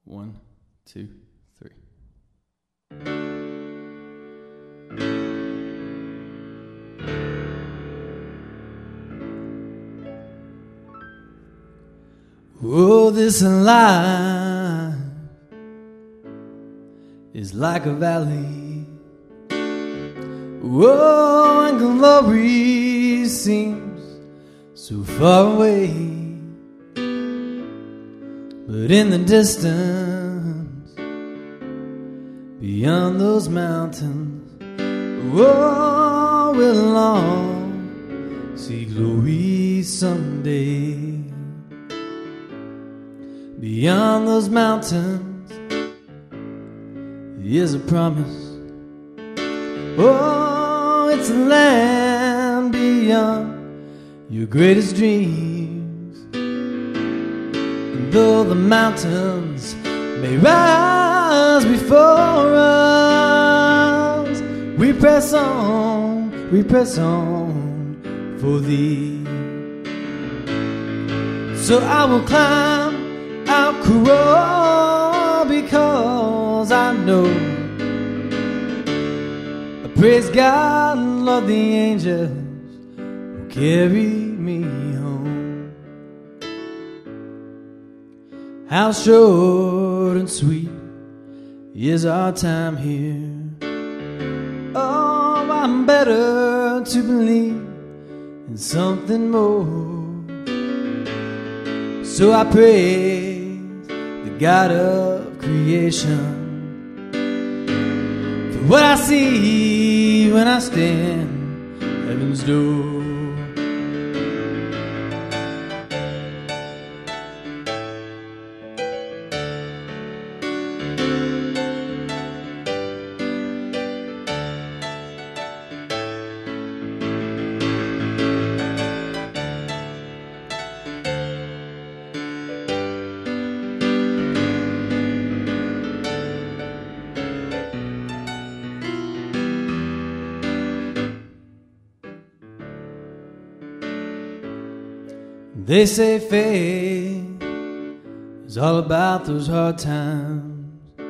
1, 2, 3. Oh, this life is like a valley. Oh, and glory seems so far away, but in the distance, beyond those mountains, oh, we'll all see glory someday. Beyond those mountains is a promise. Oh, it's a land beyond your greatest dreams. And though the mountains may rise before us, we press on for thee. So I will climb, I'll crawl, because I know, I praise God, love the angels who carry me home. How short and sweet is our time here. Oh, I'm better to believe in something more. So I praise the God of creation for what I see when I stand at heaven's door. They say faith is all about those hard times.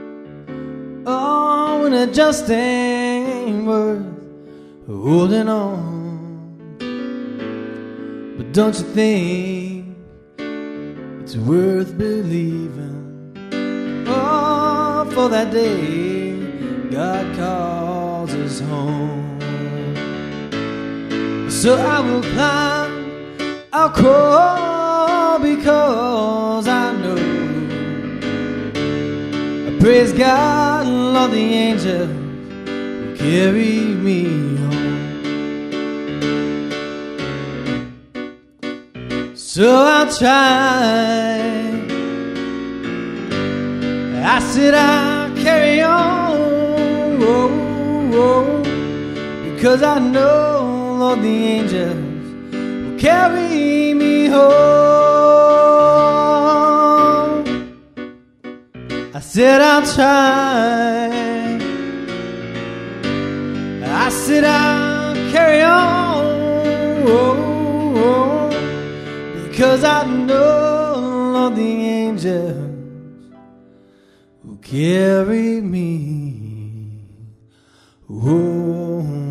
Oh, when it just ain't worth holding on. But don't you think it's worth believing? Oh, for that day God calls us home. So I will climb, I'll crawl, because I know, I praise God, love the angels who carry me home. So I'll try, I said I'll carry on, because I know, Lord, the angels carry me home. I said I'll try, I said I'll carry on, because I know, Lord, the angels who carry me home.